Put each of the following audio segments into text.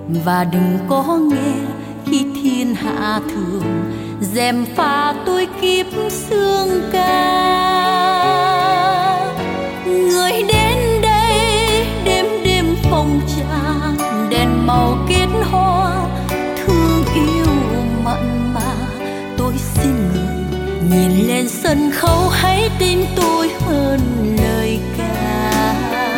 và đừng có nghe khi thiên hạ thường dèm pha tôi kiếp xương ca. Người đến đây đêm đêm phòng trà, đèn màu kết hoa thương yêu mặn mà. Tôi xin người nhìn lên sân khấu, hãy tin tôi hơn lời ca.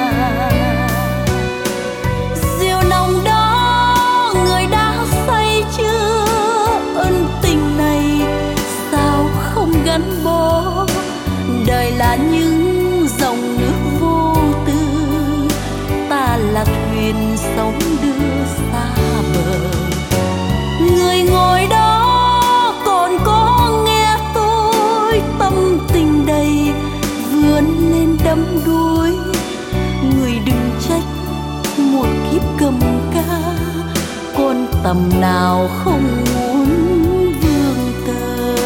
Rượu nồng đó người đã say chưa, ân tình này sao không gắn bó. Đời là những dòng nước vô tư, ta là thuyền sóng đưa xa bờ. Người ngồi đó còn có nghe tôi, tâm tình đầy vươn lên đắm đuối. Người đừng trách một kiếp cầm ca, con tầm nào không muốn vương tơ.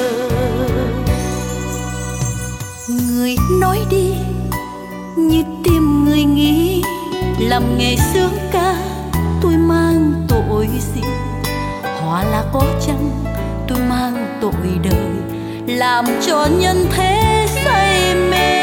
Người nói đi như tim người nghĩ, làm nghề sướng ca tôi mang tội gì. Hóa là có chăng tôi mang tội đời, làm cho nhân thế say mê.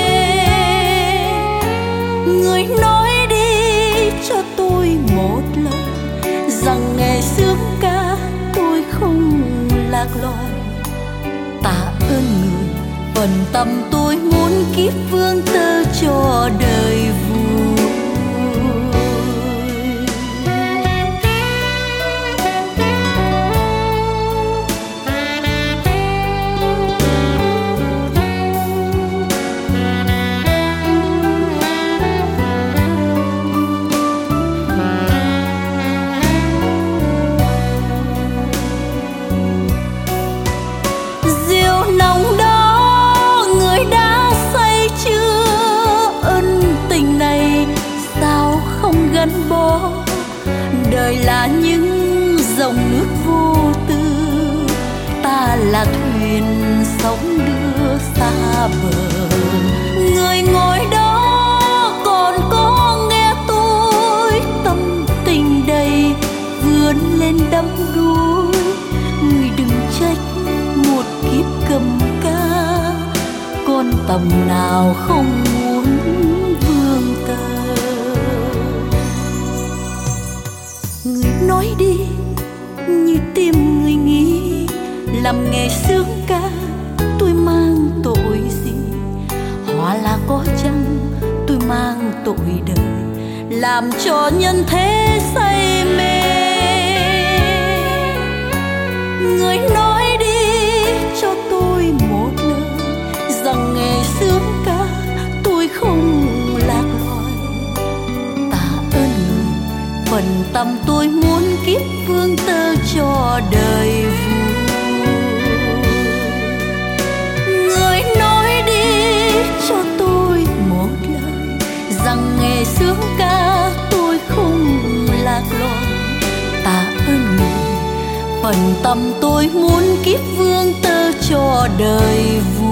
Người nói đi cho tôi một lời, rằng nghề sướng ca tôi không lạc loài. Tạ ơn người, phần tâm tôi muốn kiếp vương tơ cho đời vui. Gắn bó đời là những dòng nước vô tư, ta là thuyền sóng đưa xa bờ. Người ngồi đó còn có nghe tôi, tâm tình đầy vươn lên đắm đuối. Người đừng trách một kiếp cầm ca, con tầm nào không muốn vương tơ. Người nói đi như tim người nghĩ, làm nghề sướng ca tôi mang tội gì. Hóa là có chăng tôi mang tội đời, làm cho nhân thế say mê. Người nói đi cho tôi một lời, rằng nghề sướng ca tôi không lạc loài. Tạ ơn người, phần tâm tôi muốn kiếp vương tơ cho đời vui. Người nói đi cho tôi một lời, rằng nghề sướng ca tôi không lạc loài. Tạ ơn người, phần tâm tôi muốn kiếp vương tơ cho đời vui.